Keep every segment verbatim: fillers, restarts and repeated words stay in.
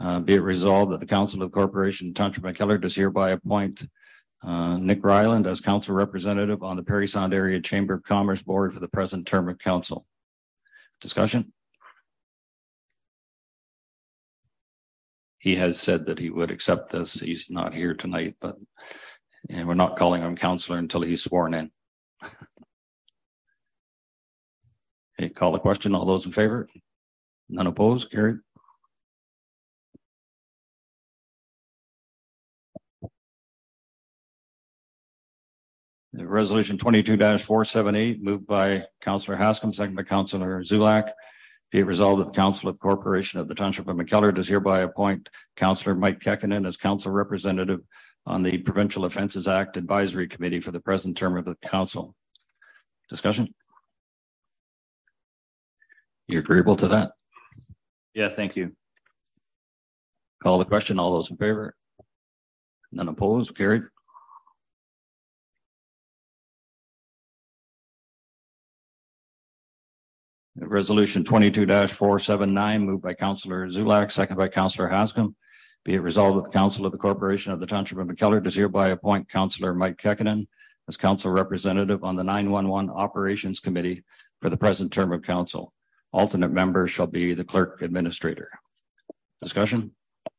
Uh, be it resolved that the Council of the Corporation Township McKellar does hereby appoint uh, Nick Ryland as council representative on the Parry Sound Area Chamber of Commerce Board for the present term of council. Discussion. He has said that he would accept this. He's not here tonight, but and we're not calling him councillor until he's sworn in. Okay, call the question. All those in favor? None opposed? Carried. Resolution twenty-two four seventy-eight moved by Councillor Hascom, second by Councillor Zulak. Be it resolved that the Council of the Corporation of the Township of McKellar does hereby appoint Councillor Mike Kekkonen as council representative on the Provincial Offences Act Advisory Committee for the present term of the council. Discussion. You agreeable to that? Yeah, thank you. Call the question. All those in favor? None opposed? Carried. Resolution twenty-two four seventy-nine moved by Councillor Zulak, second by Councillor Hascom. Be it resolved that the Council of the Corporation of the Township of McKellar does hereby appoint Councillor Mike Kekkonen as council representative on the nine one one Operations Committee for the present term of council. Alternate member shall be the clerk administrator. Discussion.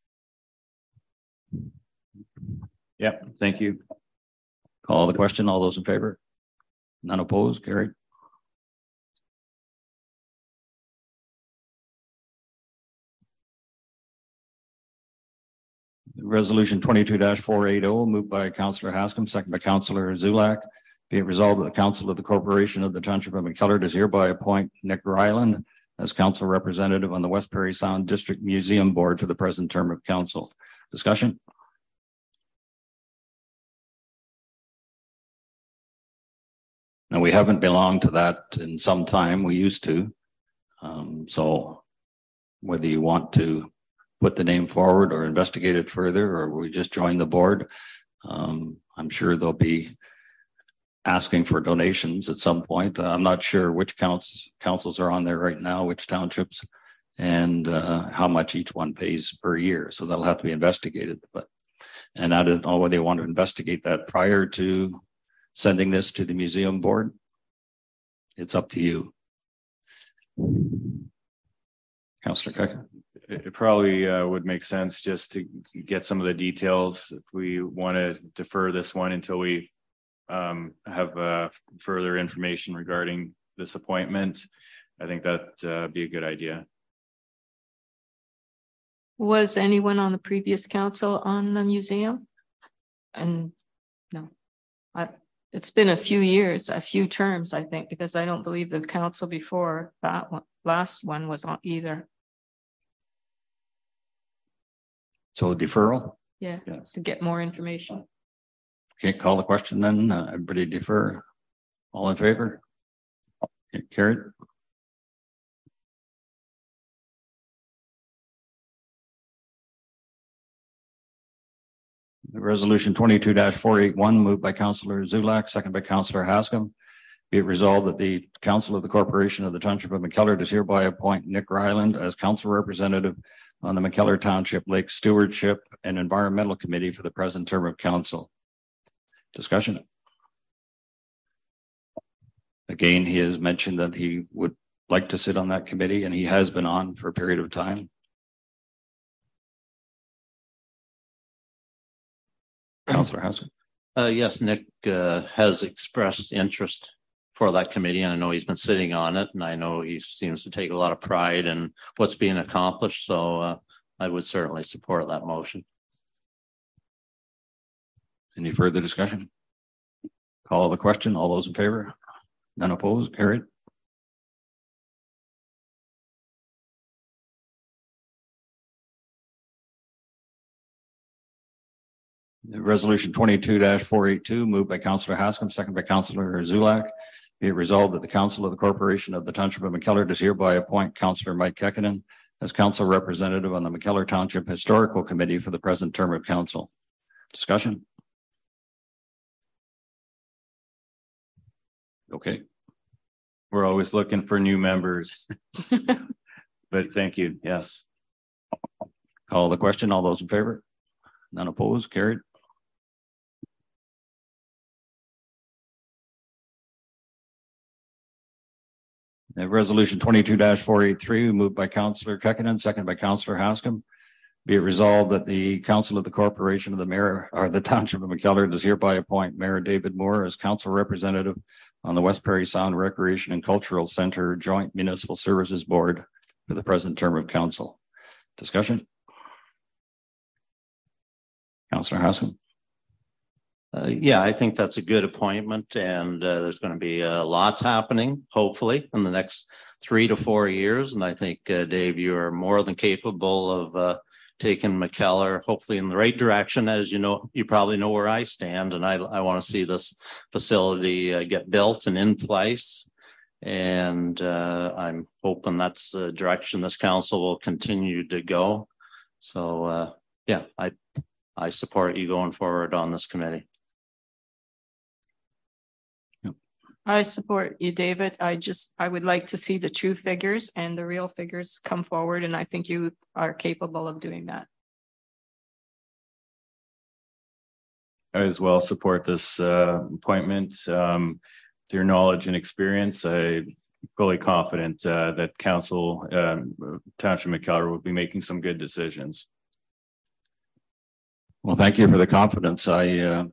Yep, thank you. Call the question. All those in favor? None opposed? Carried. Resolution twenty-two four eighty moved by Councillor Hascom, second by Councillor Zulak. Be it resolved that the Council of the Corporation of the Township of McKellar does hereby appoint Nick Ryland as council representative on the West Parry Sound District Museum Board for the present term of council. Discussion. Now, we haven't belonged to that in some time. We used to. Um, so whether you want to put the name forward or investigate it further, or we just join the board, um, I'm sure they'll be asking for donations at some point. Uh, I'm not sure which counts, councils are on there right now, which townships, and uh, how much each one pays per year. So that'll have to be investigated. But and I don't know whether they want to investigate that prior to sending this to the museum board. It's up to you. Councillor Kekkonen. It probably uh, would make sense just to get some of the details if we want to defer this one until we um, have uh, further information regarding this appointment. I think that uh, be a good idea. Was anyone on the previous council on the museum? And no, I, it's been a few years, a few terms, I think, because I don't believe the council before that one, last one was on either. So deferral? Yeah, yes. To get more information. Okay, call the question then. Uh, everybody defer. All in favor? Okay, carried. Resolution twenty-two four eighty-one moved by Councillor Zulak, second by Councillor Hascom. Be it resolved that the Council of the Corporation of the Township of McKellar does hereby appoint Nick Ryland as council representative on the McKellar Township Lake Stewardship and Environmental Committee for the present term of council. Discussion. Again, he has mentioned that he would like to sit on that committee, and he has been on for a period of time. Councillor Hassan. Uh, yes, Nick uh, has expressed interest for that committee. I know he's been sitting on it, and I know he seems to take a lot of pride in what's being accomplished. So uh, I would certainly support that motion. Any further discussion? Call the question. All those in favor? None opposed? Carried. Resolution twenty-two four eighty-two moved by Councillor Hascom, second by Councillor Zulak. Be it resolved that the Council of the Corporation of the Township of McKellar does hereby appoint Councillor Mike Kekkonen as council representative on the McKellar Township Historical Committee for the present term of council. Discussion. Okay. We're always looking for new members. But thank you. Yes. Call the question. All those in favor? None opposed? Carried. Uh, Resolution twenty-two four eighty-three, moved by Councillor Kekkonen, second by Councillor Haskam. Be it resolved that the Council of the Corporation of the Mayor or the Township of McKellar does hereby appoint Mayor David Moore as council representative on the West Parry Sound Recreation and Cultural Center Joint Municipal Services Board for the present term of council. Discussion. Councillor Haskam. Uh, yeah, I think that's a good appointment, and uh, there's going to be uh, lots happening, hopefully, in the next three to four years. And I think, uh, Dave, you are more than capable of uh, taking McKellar, hopefully, in the right direction. As you know, you probably know where I stand, and I, I want to see this facility uh, get built and in place. And uh, I'm hoping that's the direction this council will continue to go. So, uh, yeah, I I support you going forward on this committee. I support you, David. I just, I would like to see the true figures and the real figures come forward, and I think you are capable of doing that. I as well support this uh, appointment. Um, with your knowledge and experience, I'm fully confident uh, that Council um, Township McKellar will be making some good decisions. Well, thank you for the confidence. I, uh,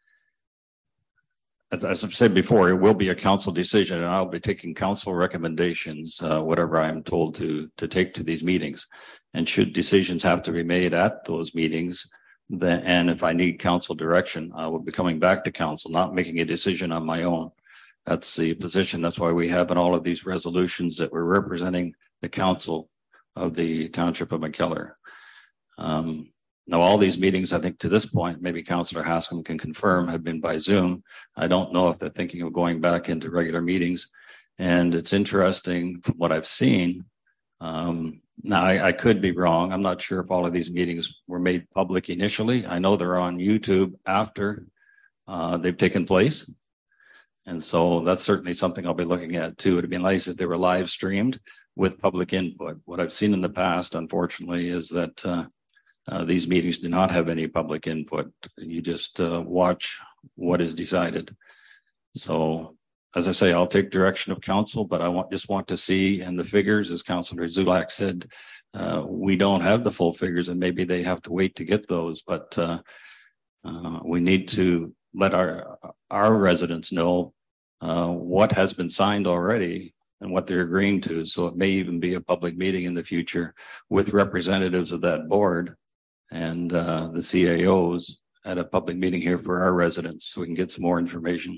as, as I've said before, it will be a council decision, and I'll be taking council recommendations, uh, whatever I'm told to to take to these meetings. And should decisions have to be made at those meetings, then, and if I need council direction, I will be coming back to council, not making a decision on my own. That's the position. That's why we have in all of these resolutions that we're representing the council of the Township of McKellar. Um, Now, all these meetings, I think to this point, maybe Councillor Haskam can confirm, have been by Zoom. I don't know if they're thinking of going back into regular meetings. And it's interesting from what I've seen. Um, now, I, I could be wrong. I'm not sure if all of these meetings were made public initially. I know they're on YouTube after uh, they've taken place. And so that's certainly something I'll be looking at too. It'd be nice if they were live streamed with public input. What I've seen in the past, unfortunately, is that uh, Uh, these meetings do not have any public input. You just uh, watch what is decided. So, as I say, I'll take direction of council, but I want just want to see, and the figures, as Councillor Zulak said, uh, we don't have the full figures, and maybe they have to wait to get those. But uh, uh, we need to let our our residents know uh, what has been signed already and what they're agreeing to. So it may even be a public meeting in the future with representatives of that board and uh, the C A Os at a public meeting here for our residents, so we can get some more information.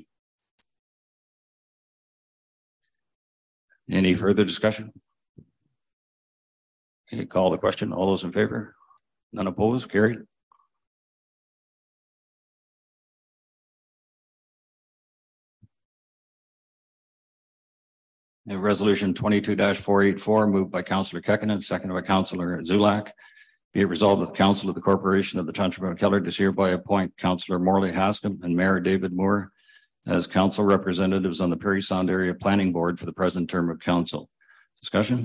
Any further discussion? Okay, call the question. All those in favor? None opposed? Carried. And resolution twenty-two four eighty-four, moved by Councillor Kekkonen, seconded by Councillor Zulak. Be it resolved that the Council of the Corporation of the Township of McKellar does hereby appoint Councillor Morley Haskam and Mayor David Moore as council representatives on the Parry Sound Area Planning Board for the present term of council. Discussion?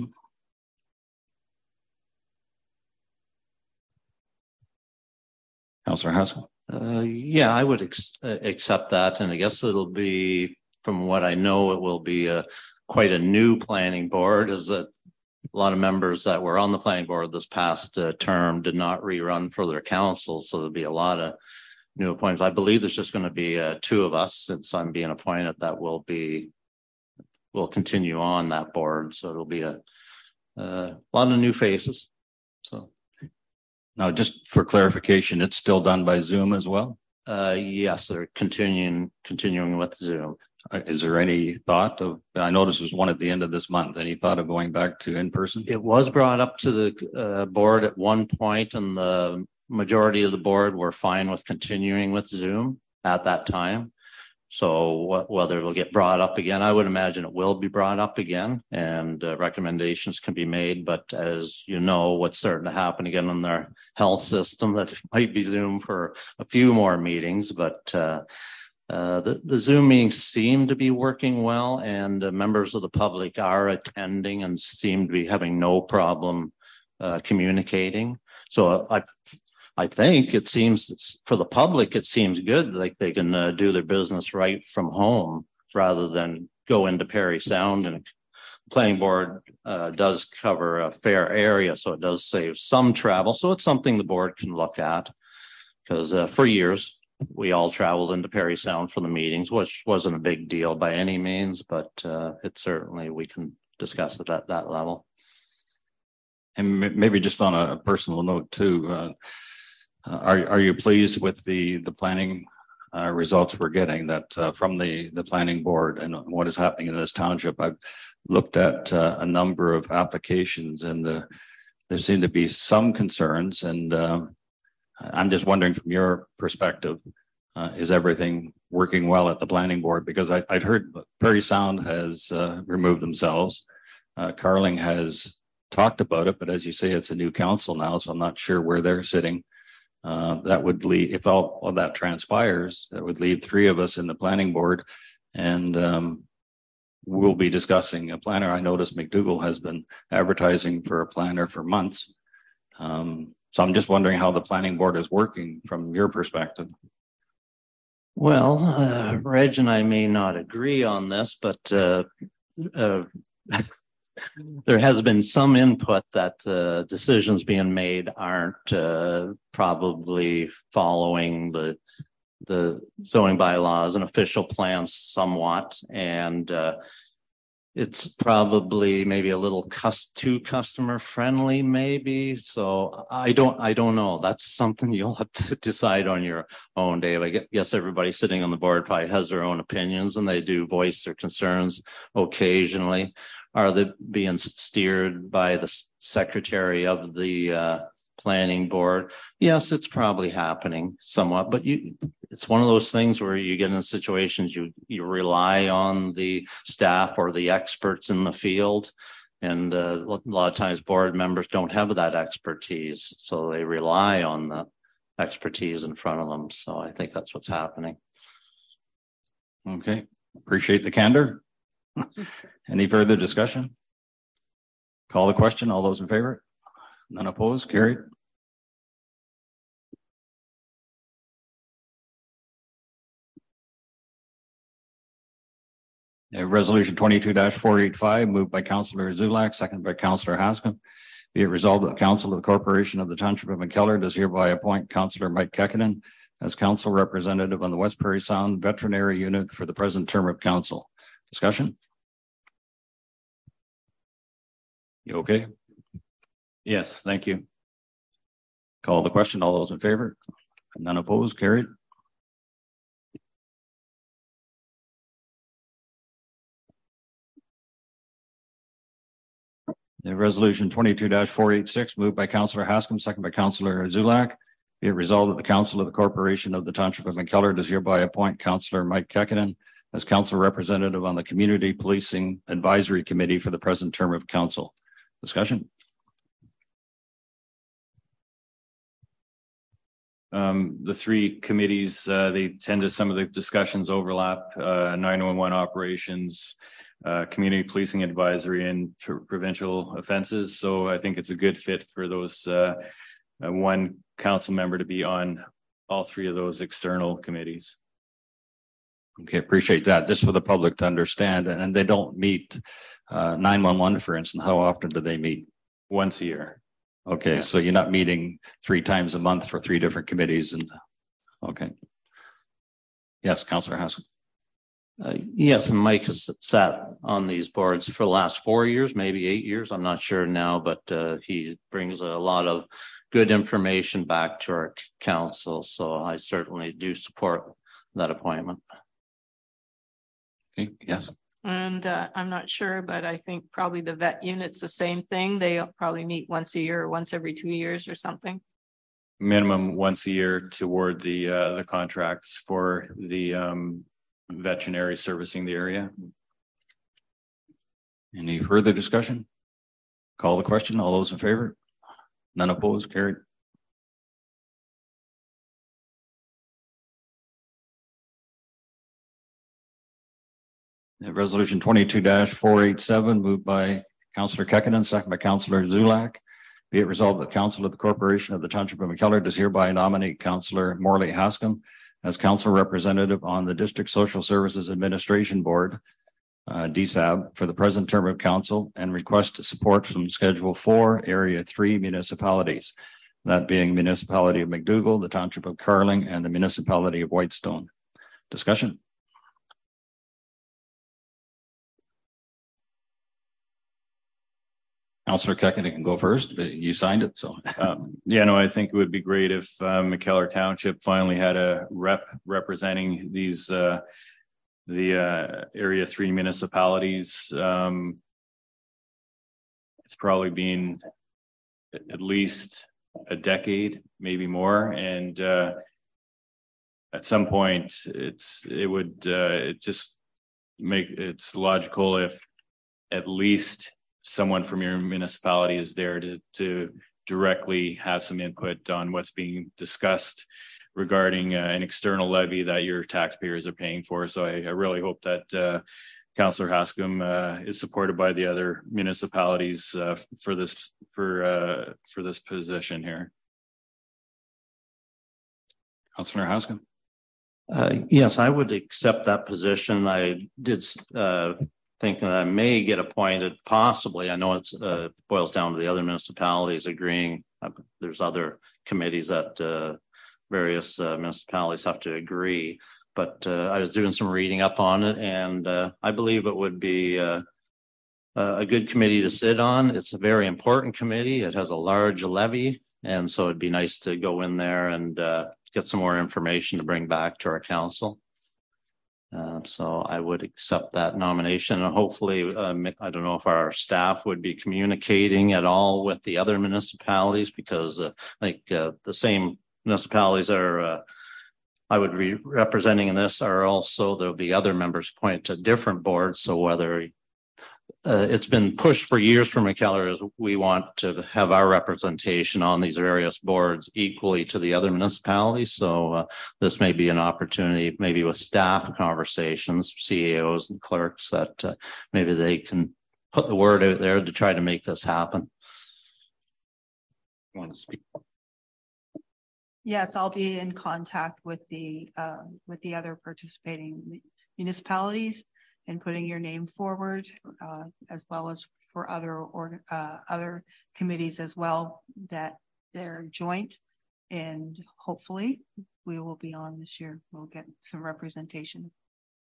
Councillor Haskam. Uh, yeah, I would ex- uh, accept that, and I guess it'll be, from what I know, it will be a quite a new planning board. Is that a lot of members that were on the planning board this past uh, term did not rerun for their council, so there'll be a lot of new appointments. I believe there's just going to be uh, two of us, since I'm being appointed, that will be will continue on that board. So it'll be a, a lot of new faces. So now, just for clarification, it's still done by Zoom as well? Uh, yes, they're continuing continuing with Zoom. Is there any thought of, I noticed there's one at the end of this month, any thought of going back to in person? It was brought up to the uh, board at one point, and the majority of the board were fine with continuing with Zoom at that time. So wh- whether it'll get brought up again, I would imagine it will be brought up again, and uh, recommendations can be made. But as you know, what's starting to happen again in their health system, that might be Zoom for a few more meetings, but uh, Uh, the, the Zoom meetings seem to be working well, and uh, members of the public are attending and seem to be having no problem uh, communicating. So I, I think it seems for the public, it seems good, like they can uh, do their business right from home rather than go into Perry Sound. And planning board uh, does cover a fair area, so it does save some travel. So it's something the board can look at, because uh, for years we all traveled into Perry Sound for the meetings, which wasn't a big deal by any means, but uh, it certainly, we can discuss it at that level. And maybe just on a personal note too, uh, are are you pleased with the the planning uh, results we're getting that uh, from the the planning board and what is happening in this township? I've looked at uh, a number of applications, and the there seem to be some concerns, and um, I'm just wondering from your perspective, uh, is everything working well at the planning board? Because I, I'd heard Perry Sound has uh, removed themselves. Uh, Carling has talked about it, but as you say, it's a new council now, so I'm not sure where they're sitting. Uh, that would leave, if all of that transpires, that would leave three of us in the planning board, and um, we'll be discussing a planner. I noticed McDougall has been advertising for a planner for months. Um, so I'm just wondering how the planning board is working from your perspective. Well, uh, Reg and I may not agree on this, but uh, uh, there has been some input that uh, decisions being made aren't uh, probably following the the zoning bylaws and official plans somewhat, and uh, it's probably maybe a little cus too customer friendly, maybe. So I don't, I don't know. That's something you'll have to decide on your own, Dave. I guess everybody sitting on the board probably has their own opinions, and they do voice their concerns occasionally. Are they being steered by the secretary of the uh, planning board? Yes, it's probably happening somewhat, but you, it's one of those things where you get in situations you you rely on the staff or the experts in the field, and uh, a lot of times board members don't have that expertise, so they rely on the expertise in front of them. So I think that's what's happening. Okay, appreciate the candor. Any further discussion? Call the question. All those in favor? None opposed? Carried. Uh, resolution twenty-two four eighty-five, moved by Councillor Zulak, seconded by Councillor Haskell. Be it resolved that the Council of the Corporation of the Township of McKellar does hereby appoint Councillor Mike Kekkonen as council representative on the West Perry Sound Veterinary Unit for the present term of council. Discussion? You okay? Yes, thank you. Call the question. All those in favor? None opposed? Carried. The resolution twenty-two four eighty-six, moved by Councillor Haskell, second by Councillor Zulak. Be it resolved that the Council of the Corporation of the Township of McKellar does hereby appoint Councillor Mike Kekkonen as council representative on the Community Policing Advisory Committee for the present term of council. Discussion? Um, the three committees, uh, they tend to, some of the discussions overlap, uh, nine one one operations, uh, community policing advisory, and pro provincial offenses. So I think it's a good fit for those, uh, uh, one council member to be on all three of those external committees. Okay, appreciate that. Just for the public to understand, and, and they don't meet uh, nine one one, for instance. How often do they meet? Once a year. Okay, yeah. So you're not meeting three times a month for three different committees, and okay. Yes, Councillor Haskell. Uh, yes, and Mike has sat on these boards for the last four years, maybe eight years. I'm not sure now, but uh, he brings a lot of good information back to our council. So I certainly do support that appointment. Okay, yes. And uh, I'm not sure, but I think probably the vet unit's the same thing. They probably meet once a year or once every two years or something. Minimum once a year toward the uh, the contracts for the um, veterinary servicing the area. Any further discussion? Call the question. All those in favor? None opposed? Carried. Resolution twenty-two four eighty-seven, moved by Councillor Kekkonen, second by Councillor Zulak. Be it resolved that the Council of the Corporation of the Township of McKellar does hereby nominate Councillor Morley Hascom as council representative on the District Social Services Administration Board, uh, D S A B, for the present term of council, and request support from Schedule Four, Area Three municipalities, that being Municipality of McDougall, the Township of Carling, and the Municipality of Whitestone. Discussion. Councillor Kekin can go first, but you signed it, so. Um, yeah, no, I think it would be great if uh, McKellar Township finally had a rep representing these uh, the uh, Area Three municipalities. Um, it's probably been at least a decade, maybe more, and uh, at some point, it's it would uh, it just make it's logical if at least someone from your municipality is there to to directly have some input on what's being discussed regarding uh, an external levy that your taxpayers are paying for. So I, I really hope that uh, Councillor Hascom uh, is supported by the other municipalities uh, for this for uh, for this position here. Councillor Hascom. Uh, yes, I would accept that position. I did uh, think that I may get appointed, possibly. I know it's uh, boils down to the other municipalities agreeing. Uh, there's other committees that uh, various uh, municipalities have to agree. But uh, I was doing some reading up on it, and uh, I believe it would be uh, a good committee to sit on. It's a very important committee. It has a large levy, and so it'd be nice to go in there and uh, get some more information to bring back to our council. Uh, so I would accept that nomination, and hopefully, um, I don't know if our staff would be communicating at all with the other municipalities, because uh, I think uh, the same municipalities are uh, I would be representing in this are also, there'll be other members appointed to different boards. So whether uh, it's been pushed for years from McKellar is we want to have our representation on these various boards equally to the other municipalities. So uh, this may be an opportunity, maybe with staff conversations, C A Os and clerks, that uh, maybe they can put the word out there to try to make this happen. You want to speak? Yes, I'll be in contact with the uh, with the other participating municipalities and putting your name forward, uh, as well as for other or uh, other committees as well, that they're joint, and hopefully we will be on this year. We'll get some representation.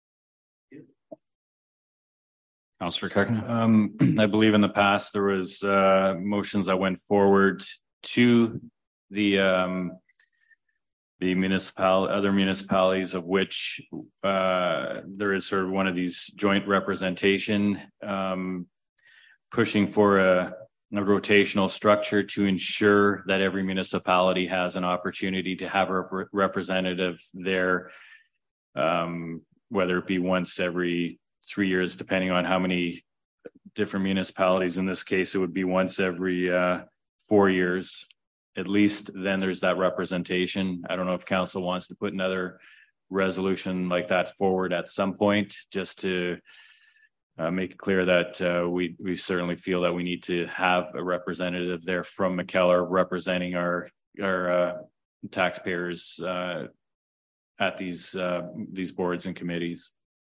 Councillor Kekin. Um, I believe in the past there was uh, motions that went forward to the um, the municipal other municipalities, of which uh, there is sort of one of these joint representation, um, pushing for a, a rotational structure to ensure that every municipality has an opportunity to have a rep representative there, um, whether it be once every three years, depending on how many different municipalities. In this case, it would be once every uh, four years. At least then there's that representation. I don't know if council wants to put another resolution like that forward at some point, just to uh, make it clear that uh, we we certainly feel that we need to have a representative there from McKellar representing our our uh, taxpayers uh, at these uh, these boards and committees.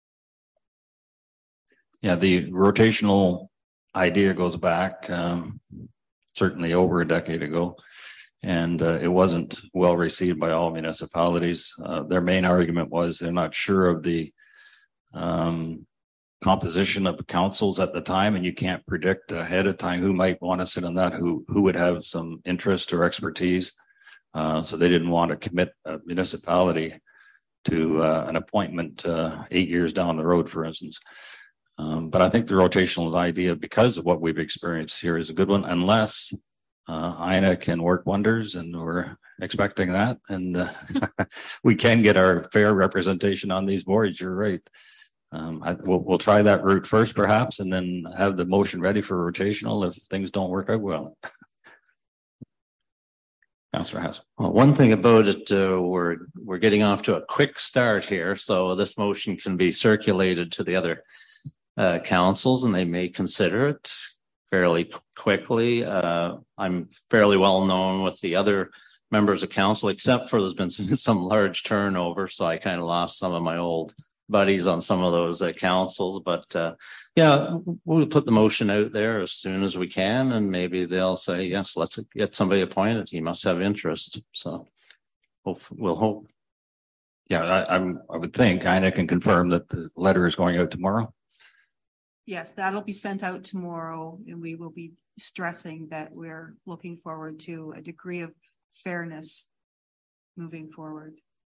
Yeah, the rotational idea goes back um, certainly over a decade ago. And uh, it wasn't well received by all municipalities. Uh, their main argument was they're not sure of the um, composition of the councils at the time, and you can't predict ahead of time who might want to sit on that, who who would have some interest or expertise. Uh, so they didn't want to commit a municipality to uh, an appointment uh, eight years down the road, for instance. Um, but I think the rotational idea, because of what we've experienced here, is a good one, unless Uh, I N A can work wonders, and we're expecting that, and uh, we can get our fair representation on these boards. You're right. Um, I, we'll, we'll try that route first, perhaps, and then have the motion ready for rotational if things don't work out well. Councillor Haas. Well, one thing about it, uh, we're we're getting off to a quick start here, so this motion can be circulated to the other uh, councils, and they may consider it fairly qu- quickly. Uh, I'm fairly well known with the other members of council, except for there's been some, some large turnover. So I kind of lost some of my old buddies on some of those uh, councils, but uh, yeah, we'll put the motion out there as soon as we can, and maybe they'll say, yes, let's get somebody appointed. He must have interest. So hope, we'll hope. Yeah, I, I'm, I would think I can confirm that the letter is going out tomorrow. Yes, that'll be sent out tomorrow, and we will be stressing that we're looking forward to a degree of fairness moving forward.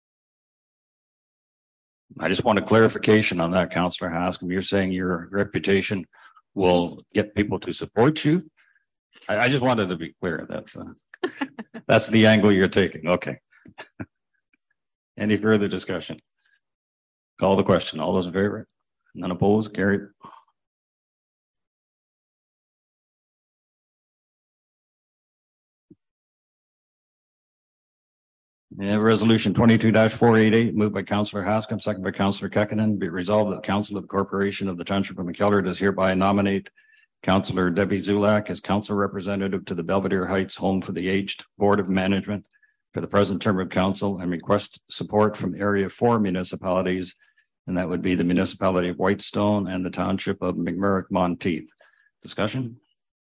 I just want a clarification on that, Councillor Hascom. You're saying your reputation will get people to support you. I, I just wanted to be clear. That's uh, that's the angle you're taking. Okay. Any further discussion? Call the question. All those in favor? None opposed? Carried. Yeah, resolution twenty-two four eighty-eight, moved by Councillor Hascom, second by Councillor Kekkonen. Be resolved that the Council of the Corporation of the Township of McKellar does hereby nominate Councillor Debbie Zulak as council representative to the Belvedere Heights Home for the Aged Board of Management for the present term of council, and request support from area four municipalities, and that would be the municipality of Whitestone and the Township of McMurrick Monteith. Discussion?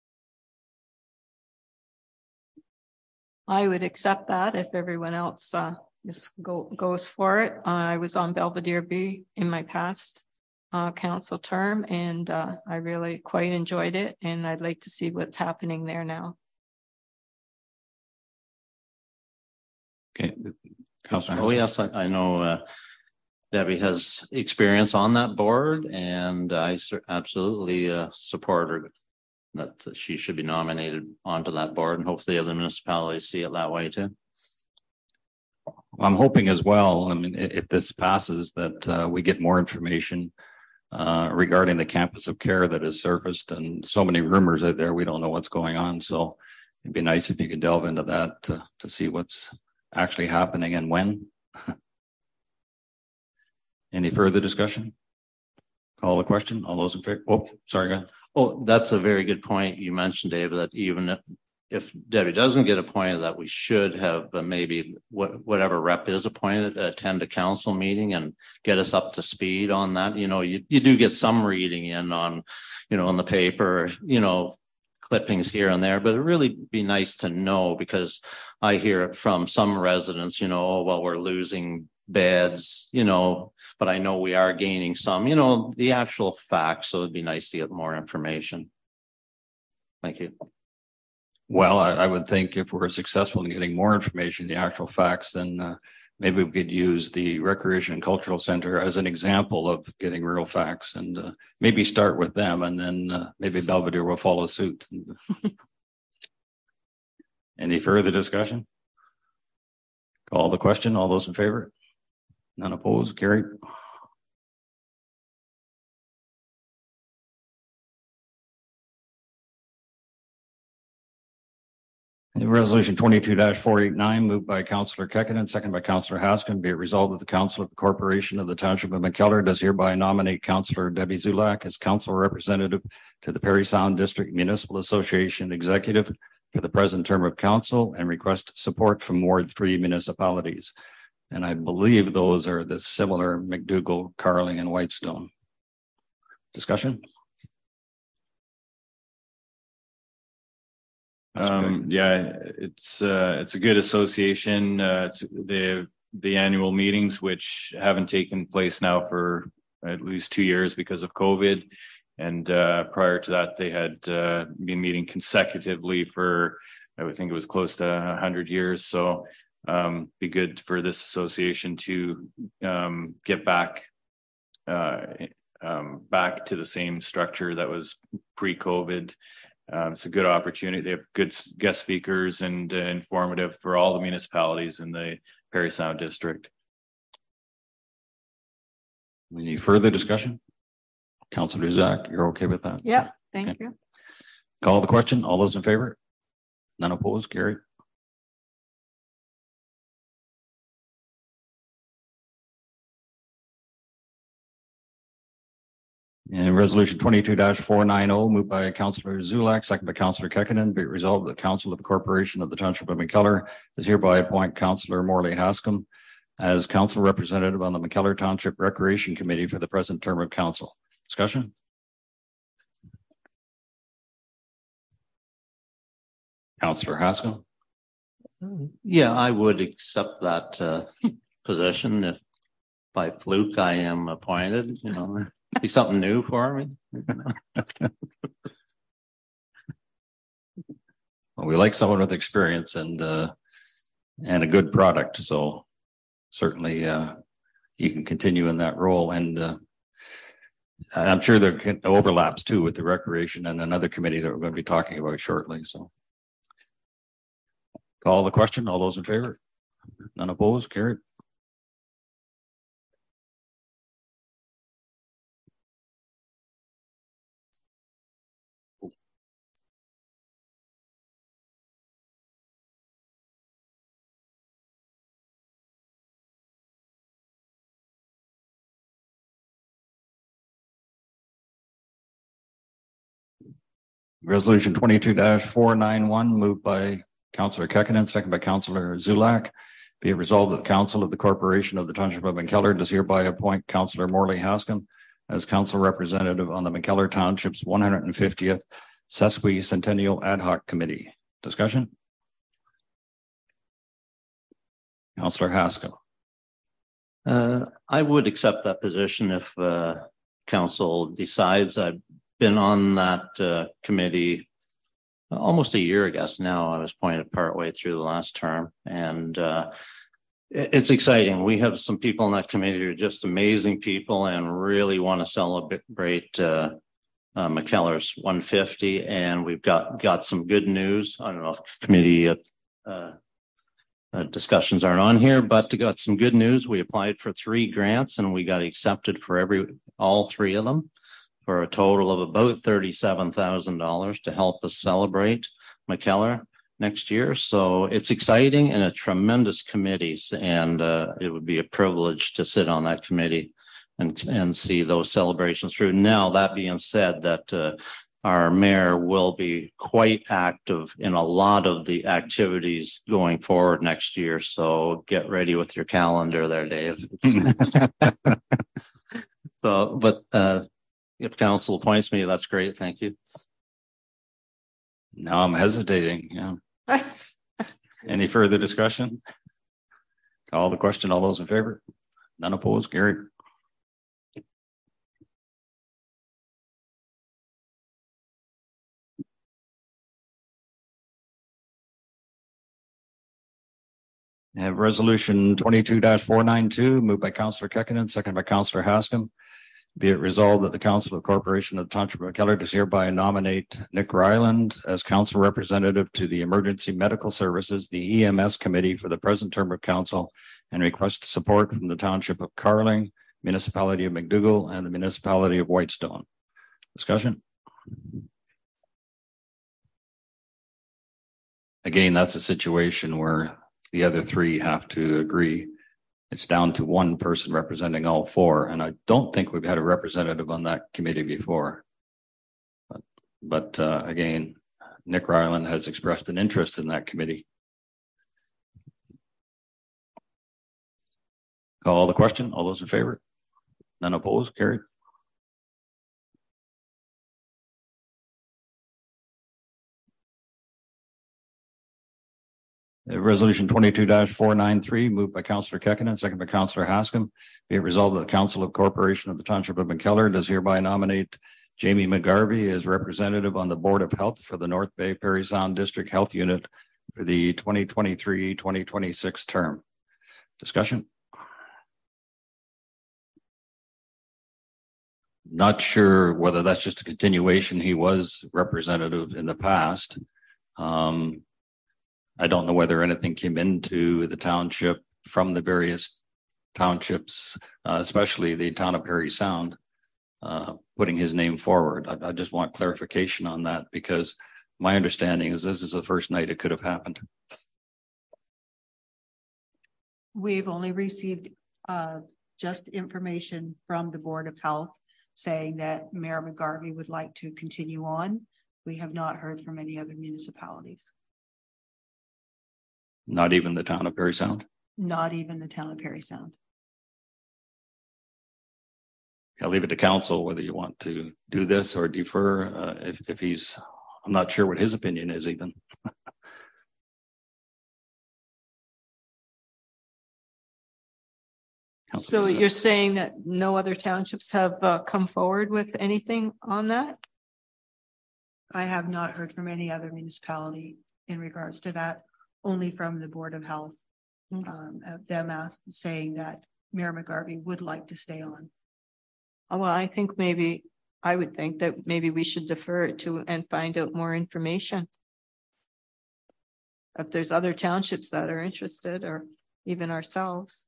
I would accept that if everyone else uh is go goes for it. Uh, I was on Belvedere B in my past uh council term, and uh I really quite enjoyed it, and I'd like to see what's happening there now. Okay. Councillor. Oh, yes, I, I know uh, Debbie has experience on that board, and I cer- absolutely uh, support her that she should be nominated onto that board, and hopefully other municipalities see it that way too. I'm hoping as well, I mean, i- if this passes, that uh, we get more information uh, regarding the campus of care that has surfaced, and so many rumors out there, we don't know what's going on. So it'd be nice if you could delve into that to, to see what's actually happening and when. Any further discussion? Call the question. All those in favor? Oh, sorry, go ahead. Oh, that's a very good point you mentioned, David, that even if, if Debbie doesn't get appointed, that we should have uh, maybe what, whatever rep is appointed, attend a council meeting and get us up to speed on that. You know, you, you do get some reading in on, you know, on the paper, you know, clippings here and there, but it'd really be nice to know, because I hear it from some residents, you know, oh, well, we're losing beds, you know, but I know we are gaining some, you know, the actual facts. So it'd be nice to get more information. Thank you. Well, I, I would think if we're successful in getting more information, the actual facts, then uh, maybe we could use the Recreation and Cultural Center as an example of getting real facts, and uh, maybe start with them, and then uh, maybe Belvedere will follow suit. Any further discussion? Call the question. All those in favor? None opposed? Carried. Resolution twenty-two four eighty-nine, moved by Councillor Kekkonen, second by Councillor Hascom. Be it resolved that the Council of the Corporation of the Township of McKellar does hereby nominate Councillor Debbie Zulak as council representative to the Parry Sound District Municipal Association Executive for the present term of council, and request support from Ward three municipalities. And I believe those are the similar McDougall, Carling, and Whitestone. Discussion? Um, yeah, it's, uh, it's a good association. Uh, it's the, the annual meetings, which haven't taken place now for at least two years because of COVID. And, uh, prior to that, they had, uh, been meeting consecutively for, I would think it was close to a hundred years. So, um, be good for this association to, um, get back, uh, um, back to the same structure that was pre-COVID. Um, it's a good opportunity. They have good guest speakers and uh, informative for all the municipalities in the Parry Sound District. Any further discussion? Councillor Zach, you're okay with that? Yeah, thank Okay. you. Call the question. All those in favor? None opposed? Carried. And resolution twenty-two four ninety moved by Councillor Zulak, second by Councillor Kekkonen, be it resolved that the Council of the Corporation of the Township of McKellar does hereby appoint Councillor Morley Hascom as council representative on the McKellar Township Recreation Committee for the present term of council. Discussion? Councillor Hascom. Yeah, I would accept that uh, position if by fluke I am appointed, you know, be something new for me. Well, we like someone with experience and uh, and a good product, so certainly uh, you can continue in that role. And uh, I'm sure there can overlaps too with the recreation and another committee that we're going to be talking about shortly. So, call the question. All those in favor? None opposed? Carried. Resolution twenty-two four ninety-one moved by Councillor Kekkonen, second by Councillor Zulak. Be it resolved that the Council of the Corporation of the Township of McKellar does hereby appoint Councillor Morley Hascom as council representative on the McKellar Township's one hundred fiftieth Sesquicentennial Ad Hoc Committee. Discussion? Councillor Hascom. Uh, I would accept that position if uh, council decides. I've been on that uh, committee almost a year, I guess now. I was appointed partway through the last term, and uh, it's exciting. We have some people in that committee who are just amazing people and really want to celebrate uh, uh, McKellar's one fifty. And we've got got some good news. I don't know if committee uh, uh, uh, discussions aren't on here, but we got some good news. We applied for three grants and we got accepted for every all three of them, for a total of about thirty-seven thousand dollars to help us celebrate McKellar next year. So it's exciting and a tremendous committee, and uh, it would be a privilege to sit on that committee and, and see those celebrations through. Now, that being said, that uh, our mayor will be quite active in a lot of the activities going forward next year. So get ready with your calendar there, Dave. So, but uh, if council appoints me, that's great. Thank you. Now I'm hesitating. Yeah. Any further discussion? Call the question. All those in favor? None opposed? Carried. I have resolution twenty-two four ninety-two moved by Councillor Kekkonen, second by Councillor Hascom. Be it resolved that the Council of the Corporation of the Township of McKellar does hereby nominate Nick Ryland as council representative to the Emergency Medical Services, the E M S Committee for the present term of council, and request support from the Township of Carling, Municipality of McDougall, and the Municipality of Whitestone. Discussion? Again, that's a situation where the other three have to agree. It's down to one person representing all four. And I don't think we've had a representative on that committee before. But, but uh, again, Nick Ryland has expressed an interest in that committee. Call the question. All those in favor? None opposed? Carried. Resolution twenty-two four ninety-three moved by Councillor Kekkonen, second by Councillor Hascom. Be it resolved that the Council of Corporation of the Township of McKellar does hereby nominate Jamie McGarvey as representative on the Board of Health for the North Bay Parry Sound District Health Unit for the twenty twenty-three twenty twenty-six term. Discussion? Not sure whether that's just a continuation. He was representative in the past. Um, I don't know whether anything came into the township from the various townships, uh, especially the town of Parry Sound, uh, putting his name forward. I, I just want clarification on that, because my understanding is this is the first night it could have happened. We've only received uh, just information from the Board of Health. saying that Mayor McGarvey would like to continue on. We have not heard from any other municipalities, Not even the town of Perry Sound? not even the town of Perry Sound. I'll leave it to council whether you want to do this or defer. Uh, if, if he's, I'm not sure what his opinion is even. So you're saying that no other townships have uh, come forward with anything on that? I have not heard from any other municipality in regards to that, only from the Board of Health. Mm. Um, of them asked, saying that Mayor McGarvey would like to stay on. Oh, well, I think maybe, I would think that maybe we should defer it to and find out more information. If there's other townships that are interested, or even ourselves.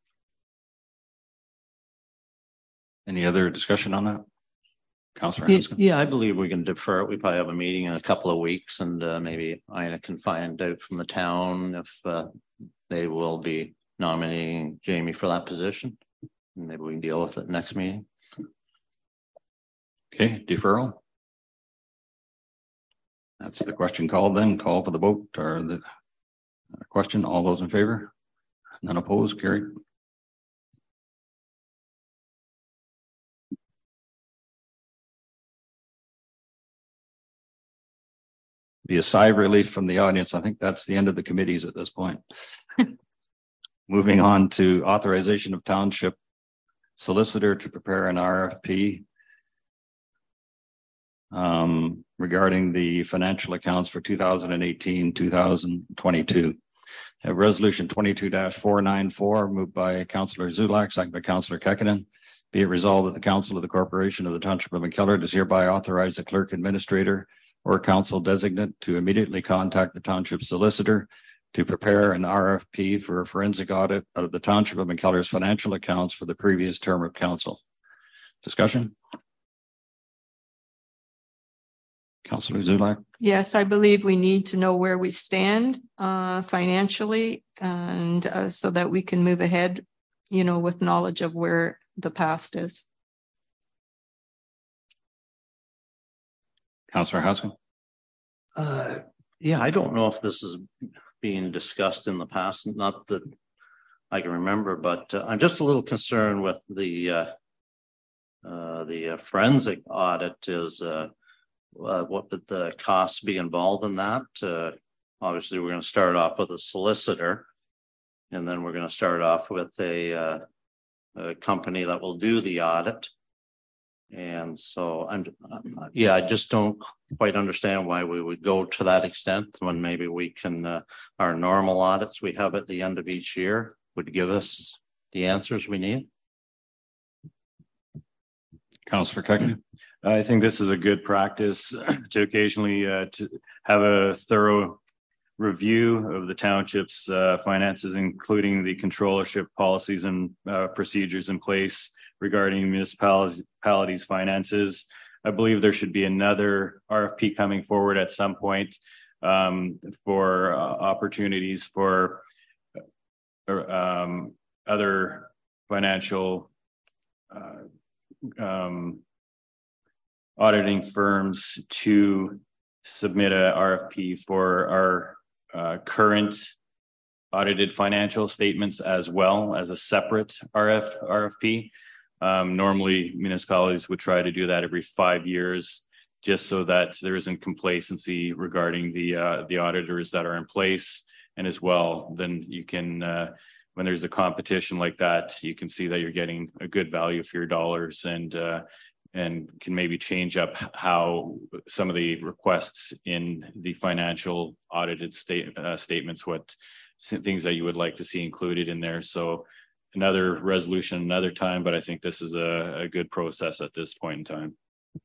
Any other discussion on that? Councillor Yeah, Hanscom? yeah, I believe we can defer it. We probably have a meeting in a couple of weeks, and uh, maybe Ina can find out from the town if uh, they will be nominating Jamie for that position. Maybe we can deal with it next meeting. Okay, deferral. That's the question called then. Call for the vote or the question. All those in favor? None opposed? Carried. Be a sigh of relief from the audience. I think that's the end of the committees at this point. Moving on to authorization of township solicitor to prepare an R F P um, regarding the financial accounts for two thousand eighteen, two thousand twenty-two. Have resolution twenty-two four ninety-four moved by Councillor Zulak, second by Councillor Kekkonen. Be it resolved that the Council of the Corporation of the Township of McKellar does hereby authorize the clerk administrator or council designate to immediately contact the township solicitor to prepare an R F P for a forensic audit of the Township of McKellar's financial accounts for the previous term of council. Discussion? Councillor Zulak? Yes, I believe we need to know where we stand uh, financially, and uh, so that we can move ahead, you know, with knowledge of where the past is. Councillor Haskell? Uh, yeah, I don't know if this is being discussed in the past, not that I can remember, but uh, I'm just a little concerned with the uh, uh, the uh, forensic audit is uh, uh, what would the costs be involved in that? Uh, obviously, we're going to start off with a solicitor, and then we're going to start off with a, uh, a company that will do the audit. And so I'm, uh, yeah, I just don't quite understand why we would go to that extent when maybe we can, uh, our normal audits we have at the end of each year would give us the answers we need. Councillor Kekkonen? I think this is a good practice to occasionally uh, to have a thorough review of the township's uh, finances, including the controllership policies and uh, procedures in place regarding municipalities, municipalities' finances. I believe there should be another R F P coming forward at some point um, for uh, opportunities for uh, um, other financial uh, um, auditing firms to submit a R F P for our uh, current audited financial statements as well as a separate R F R F P. Um, normally municipalities would try to do that every five years, just so that there isn't complacency regarding the uh, the auditors that are in place. And as well, then you can, uh, when there's a competition like that, you can see that you're getting a good value for your dollars, and uh, and can maybe change up how some of the requests in the financial audited state uh, statements, what things that you would like to see included in there. So another resolution another time, but I think this is a, a good process at this point in time.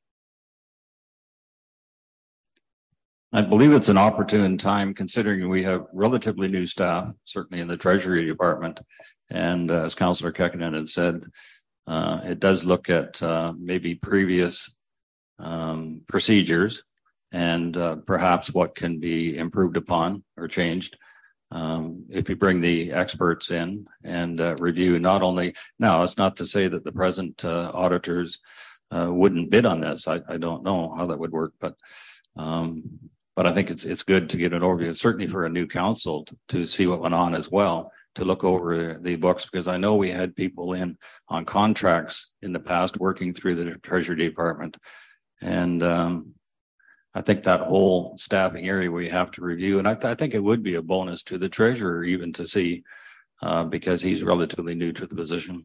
I believe it's an opportune time, considering we have relatively new staff, certainly in the Treasury Department. And uh, as Councillor Kekkonen had said, uh, it does look at uh, maybe previous um, procedures and uh, perhaps what can be improved upon or changed. Um, if you bring the experts in and uh, review not only, now it's not to say that the present uh, auditors uh, wouldn't bid on this. I, I don't know how that would work, but, um, but I think it's, it's good to get an overview, certainly for a new council to, to see what went on as well, to look over the books, because I know we had people in on contracts in the past working through the Treasury Department. And, um, I think that whole staffing area we have to review, and I, th- I think it would be a bonus to the treasurer even to see, uh, because he's relatively new to the position.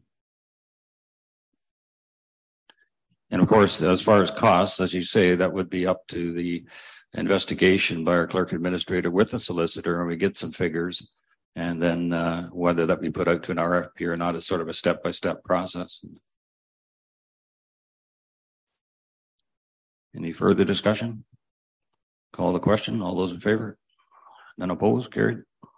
And of course, as far as costs, as you say, that would be up to the investigation by our clerk administrator with the solicitor, and we get some figures, and then uh, whether that be put out to an R F P or not is sort of a step-by-step process. Any further discussion? Call the question. All those in favor? None opposed? Carried.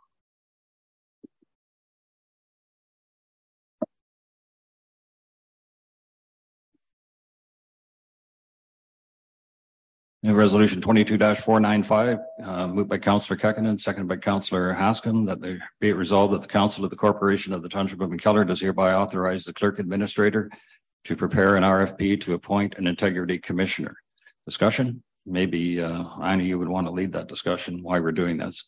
New resolution twenty-two four ninety-five, uh, moved by Councillor Kekkonen, seconded by Councillor Haskam, that they be it resolved that the Council of the Corporation of the Township of McKellar does hereby authorize the clerk administrator to prepare an R F P to appoint an integrity commissioner. Discussion? Maybe uh, Annie, you would want to lead that discussion why we're doing this.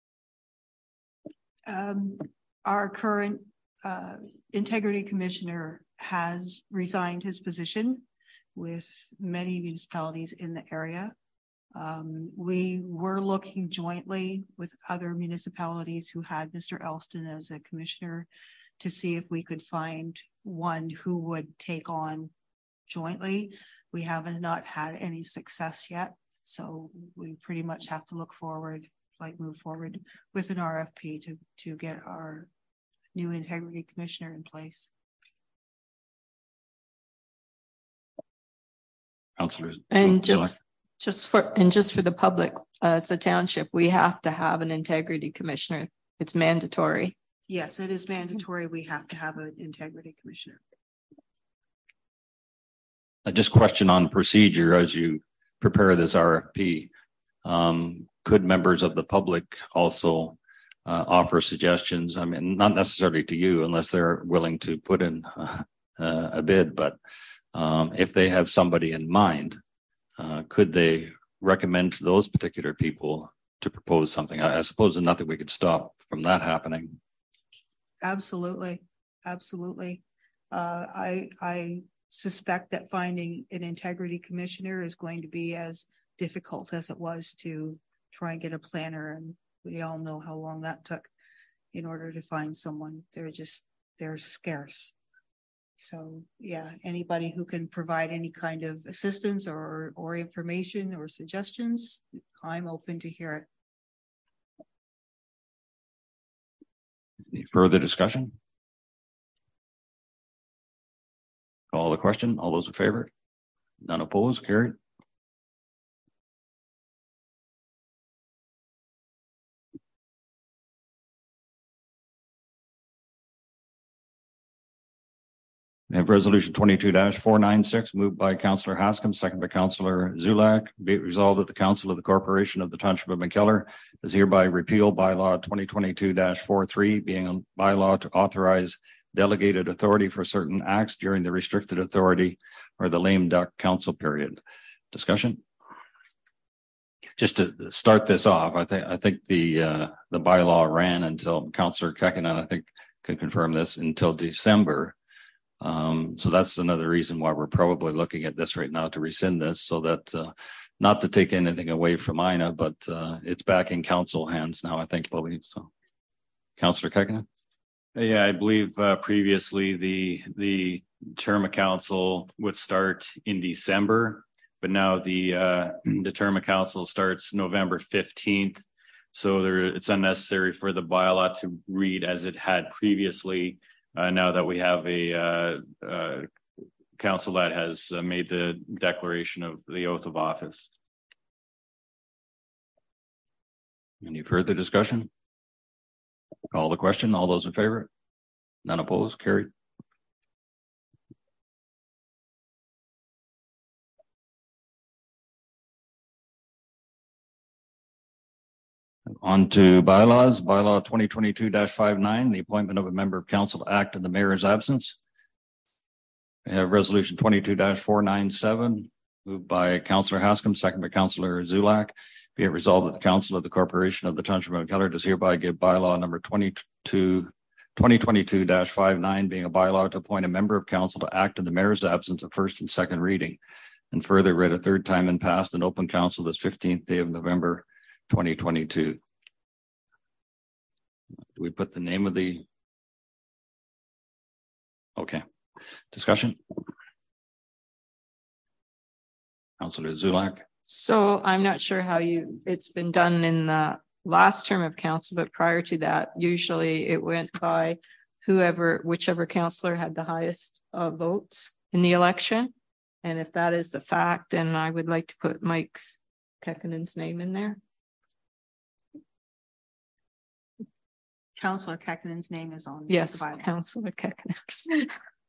Um, our current uh, integrity commissioner has resigned his position with many municipalities in the area. Um, we were looking jointly with other municipalities who had Mister Elston as a commissioner to see if we could find one who would take on jointly. We haven't not had any success yet, so we pretty much have to look forward, like move forward with an R F P to, to get our new integrity commissioner in place. Councillors. And just, just for, and just for the public, uh, it's a township, we have to have an integrity commissioner. It's mandatory. Yes, it is mandatory. We have to have an integrity commissioner. I just question on procedure as you prepare this R F P. Um, could members of the public also uh, offer suggestions? I mean, not necessarily to you unless they're willing to put in uh, uh, a bid, but um, if they have somebody in mind, uh, could they recommend to those particular people to propose something? I, I suppose there's nothing we could stop from that happening. Absolutely. Absolutely. Uh, I, I suspect that finding an integrity commissioner is going to be as difficult as it was to try and get a planner. And we all know how long that took in order to find someone. They're just, they're scarce. So yeah, anybody who can provide any kind of assistance or, or information or suggestions, I'm open to hear it. Any further discussion? Call the question. All those in favor? None opposed? Carried. We have resolution twenty-two four ninety-six moved by Councillor Haskam, second by Councillor Zulak. Be it resolved that the Council of the Corporation of the Township of McKellar is hereby repeal bylaw twenty twenty-two forty-three, being a bylaw to authorize delegated authority for certain acts during the restricted authority or the lame duck council period. Discussion? Just to start this off, I think I think the uh, the bylaw ran until Councillor Kekkonen, I think, can confirm this, until December. Um, so that's another reason why we're probably looking at this right now, to rescind this, so that uh, not to take anything away from I N A, but uh, it's back in council hands now, I think, believe so. Councillor Kekkonen? Yeah, I believe uh, previously the the term of council would start in December, but now the uh, the term of council starts November fifteenth. So there, it's unnecessary for the bylaw to read as it had previously. Uh, now that we have a uh, uh, council that has uh, made the declaration of the oath of office. Any further discussion? Call the question. All those in favor? None opposed? Carried. On to bylaws. Bylaw twenty twenty-two dash fifty-nine, the appointment of a member of council to act in the mayor's absence. We have resolution twenty-two four nine seven, moved by Councillor Hascom, second by Councillor Zulak. Be it resolved that the Council of the Corporation of the Township of McKellar does hereby give bylaw number twenty-two, twenty twenty-two dash fifty-nine, being a bylaw to appoint a member of council to act in the mayor's absence of first and second reading, and further read a third time and passed in open council this fifteenth day of November twenty twenty-two. Do we put the name of the? Okay. Discussion. Councillor Zulak. So I'm not sure how you, it's been done in the last term of council, but prior to that, usually it went by whoever, whichever councillor had the highest uh, votes in the election. And if that is the fact, then I would like to put Mike Kekkonen's name in there. Councillor Kekkonen's name is on. Yes, the bylaw. Councillor Kekkonen.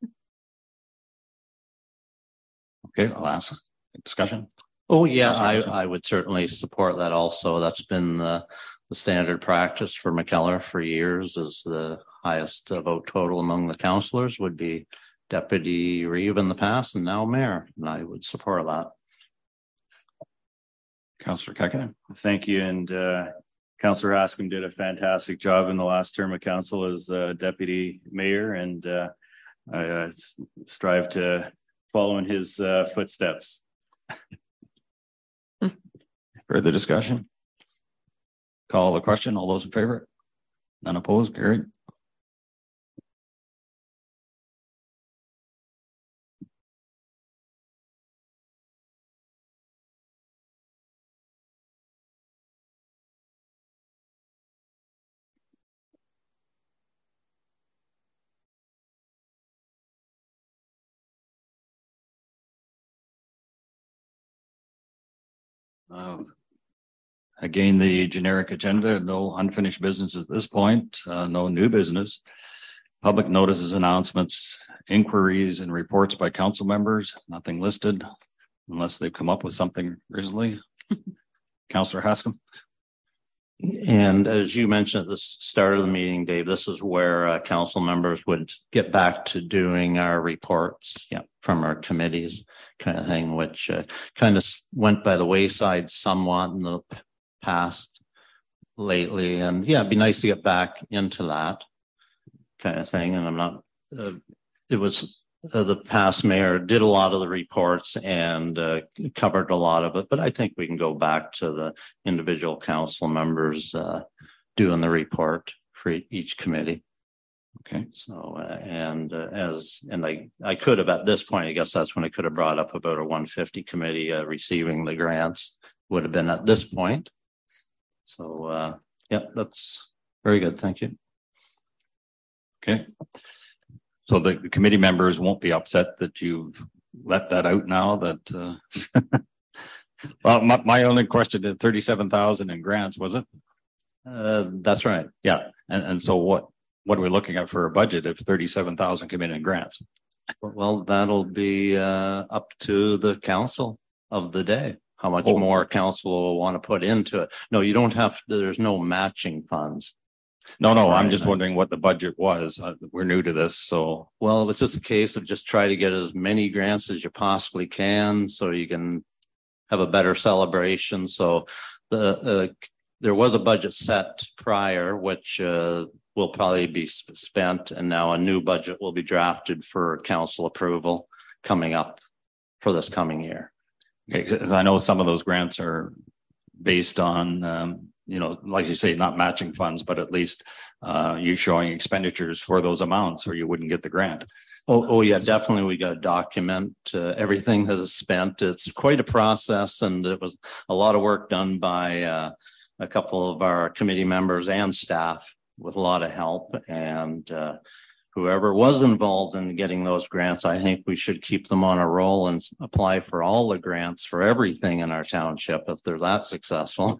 Okay, I'll ask. Discussion. Oh, yeah, Councillor I, Hudson. I would certainly support that also. That's been the, the standard practice for McKellar for years, is the highest uh, vote total among the councillors would be Deputy Reeve in the past and now Mayor, and I would support that. Councillor Kekkonen. Thank you. And uh, Councillor Hascom did a fantastic job in the last term of council as uh, deputy mayor, and uh, I uh, strive to follow in his uh, footsteps. Further discussion? Call the question. All those in favor? None opposed? Carried. Uh, Again, the generic agenda, no unfinished business at this point, uh, no new business. Public notices, announcements, inquiries and reports by council members, nothing listed unless they've come up with something recently. Councillor Hascom. And as you mentioned at the start of the meeting, Dave, this is where uh, council members would get back to doing our reports yeah, from our committees kind of thing, which uh, kind of went by the wayside somewhat in the past lately. And yeah, it'd be nice to get back into that kind of thing. And I'm not, uh, it was uh, the past mayor did a lot of the reports and uh, covered a lot of it, but I think we can go back to the individual council members uh, doing the report for each committee. Okay. So, uh, and uh, as, and I, I could have at this point, I guess that's when I could have brought up about a one fifty committee uh, receiving the grants would have been at this point. So, uh, yeah, that's very good. Thank you. Okay. So the, the committee members won't be upset that you've let that out now that, uh, well, my, my only question is thirty-seven thousand in grants, was it? Uh, that's right. Yeah. And, and so what, what are we looking at for a budget if thirty-seven thousand come in in grants? Well, that'll be uh, up to the council of the day. How much Oh. more council will want to put into it. No, you don't have, there's no matching funds. No, no, I'm Right, just right. wondering what the budget was. Uh, we're new to this, so. Well, it's just a case of just try to get as many grants as you possibly can so you can have a better celebration. So the, uh, there was a budget set prior, which uh, will probably be sp- spent. And now a new budget will be drafted for council approval coming up for this coming year. Okay, 'cause I know some of those grants are based on, um, you know, like you say, not matching funds, but at least uh, you showing expenditures for those amounts or you wouldn't get the grant. Oh, oh yeah, definitely. We got to document uh, everything that is spent. It's quite a process, and it was a lot of work done by uh, a couple of our committee members and staff with a lot of help. And uh, whoever was involved in getting those grants, I think we should keep them on a roll and apply for all the grants for everything in our township if they're that successful.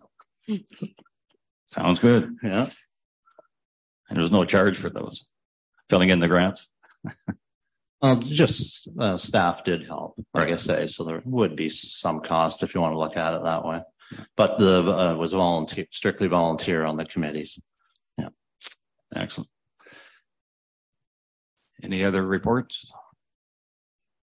Sounds good. Yeah. And there's no charge for those filling in the grants. Well, just uh, staff did help, like I Right. say, so there would be some cost if you want to look at it that way. But the uh, was volunteer, strictly volunteer on the committees. Yeah. Excellent. Any other reports?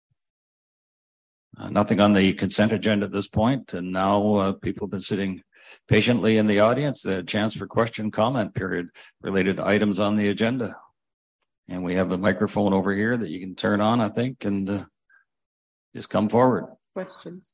Uh, nothing on the consent agenda at this point, and now uh, people have been sitting patiently in the audience. The chance for question comment period related to items on the agenda. And we have a microphone over here that you can turn on, I think, and uh, just come forward. Questions?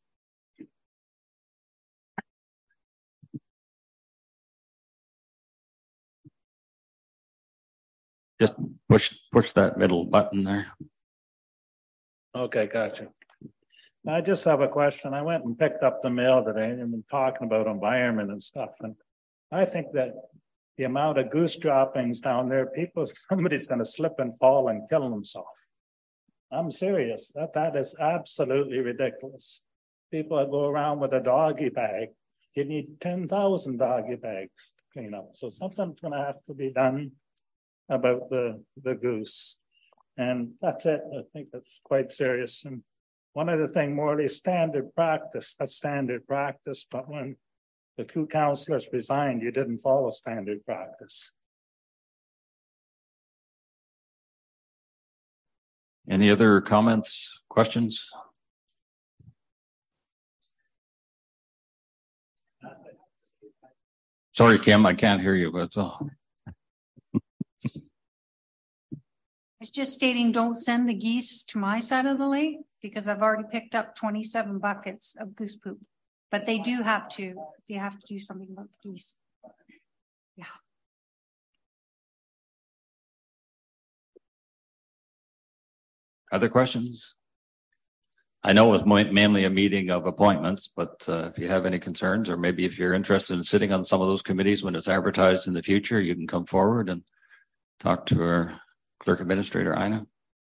Just push push that middle button there. Okay, gotcha. I just have a question. I went and picked up the mail today and been talking about environment and stuff. And I think that the amount of goose droppings down there, people, somebody's going to slip and fall and kill themselves. I'm serious. That that is absolutely ridiculous. People that go around with a doggy bag, you need ten thousand doggy bags to clean up. So something's going to have to be done about the, the goose. And that's it. I think that's quite serious. And one other thing, Morley, standard practice, that's standard practice, but when the two councillors resigned, you didn't follow standard practice. Any other comments, questions? Sorry, Kim, I can't hear you, but uh... It's just stating, don't send the geese to my side of the lake because I've already picked up twenty-seven buckets of goose poop. But they do have to, they have to do something about the geese. Yeah. Other questions? I know it was mainly a meeting of appointments, but uh, if you have any concerns, or maybe if you're interested in sitting on some of those committees when it's advertised in the future, you can come forward and talk to our Clerk Administrator, Ina.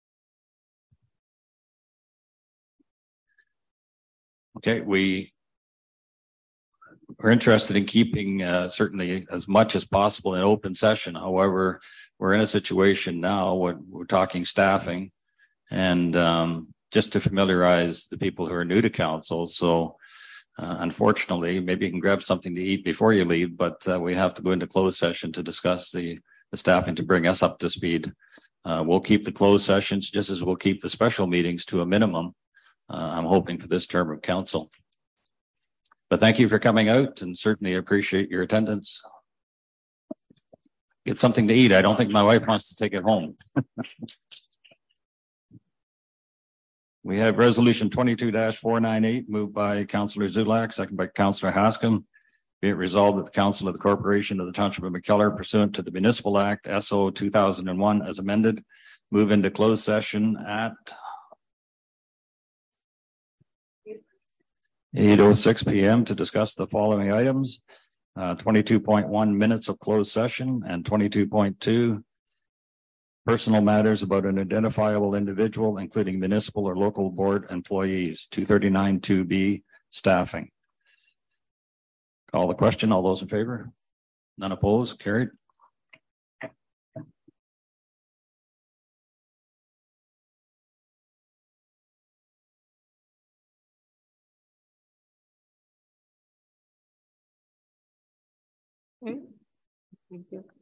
Okay, we are interested in keeping uh, certainly as much as possible in open session. However, we're in a situation now when we're talking staffing, and um, just to familiarize the people who are new to council. So uh, unfortunately, maybe you can grab something to eat before you leave, but uh, we have to go into closed session to discuss the, the staffing to bring us up to speed. Uh, we'll keep the closed sessions just as we'll keep the special meetings to a minimum. Uh, I'm hoping for this term of council. But thank you for coming out, and certainly appreciate your attendance. Get something to eat. I don't think my wife wants to take it home. We have resolution twenty-two dash four ninety-eight moved by Councillor Zulak, second by Councillor Haskin. Be it resolved that the Council of the Corporation of the Township of McKellar, pursuant to the Municipal Act S O two thousand one as amended, move into closed session at eight oh six p m to discuss the following items. Uh, twenty-two point one minutes of closed session, and twenty-two point two personal matters about an identifiable individual, including municipal or local board employees. two thirty-nine two B staffing. Call the question. All those in favor? None opposed? Carried. Okay. Thank you.